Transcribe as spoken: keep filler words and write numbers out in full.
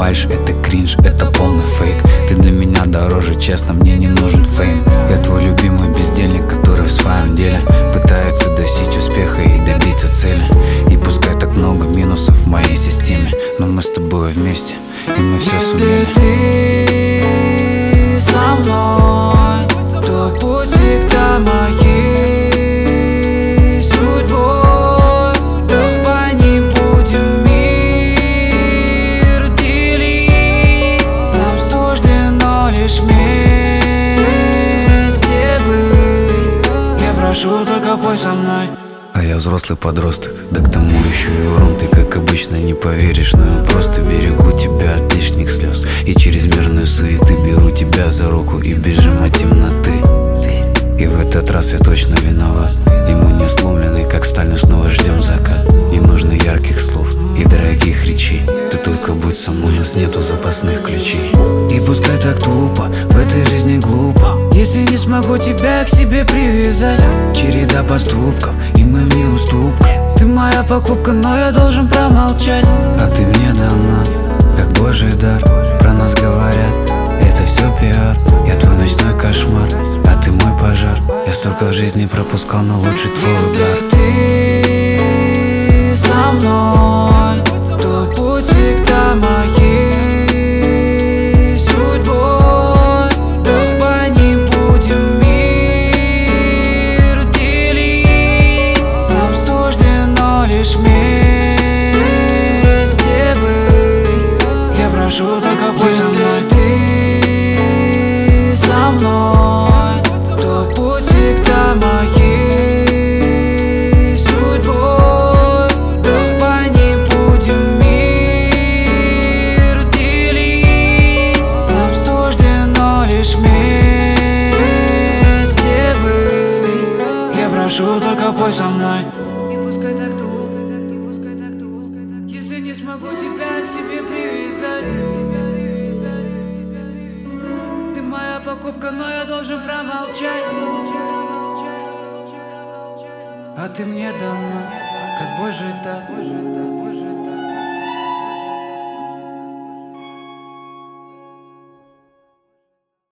фальшь, это кринж, это полный фейк. Ты для меня дороже, честно, мне не нужен фейм. Я твой любимый бездельник, который в своем деле пытается достичь успеха и добиться цели. И пускай так много минусов в моей системе, но мы с тобой вместе, и мы все сумели. Если ты со мной, то путь всегда моей судьбой. Давай не будем мир делить, нам суждено лишь вместе быть. Я прошу, только пой со мной. А я взрослый подросток, да к тому еще и урон. Ты, как обычно, не поверишь, но я просто берегу тебя от лишних слез и чрезмерной суеты. Беру тебя за руку и бежим от темноты. И в этот раз я точно виноват, и мы не сломлены, как сталь, снова ждем закат. Не нужно ярких слов и дорогих речей, ты только будь со мной, у нас нету запасных ключей. И пускай так тупо, в этой жизни глупо, если не смогу тебя к себе привязать. Череда поступков, и мы в неуступках. Ты моя покупка, но я должен промолчать. А ты мне дана, как божий дар. Про нас говорят, это все пиар. Я твой ночной кошмар, а ты мой пожар. Я столько в жизни пропускал, но лучше твой удар. Если ты со мной, то путь всегда моей судьбой. Давай не будем мир делить, нам суждено лишь вместе быть. Я прошу, только пой со мной. Если ты со мной, то путь всегда моей судьбой. Давай не будем мир делить, нам суждено лишь вместе быть. Я прошу, только пой со мной. И пускай так туго, если не смогу тебя к себе привязать. Ты моя покупка, но я должен промолчать. А ты мне дана, как божий дар.